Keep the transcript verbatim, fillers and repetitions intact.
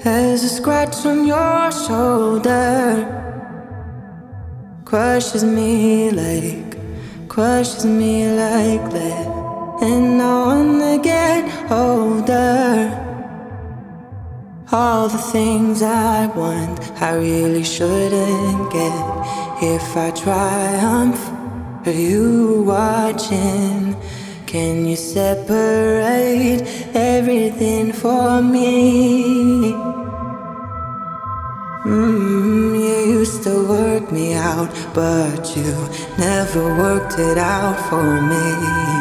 There's a scratch on your shoulder, crushes me like, crushes me like that. And I wanna get older. All the things I want, I really shouldn't get. If I triumph, are you watching? Can you separate everything for me? Mm, you used to work me out, but you never worked it out for me.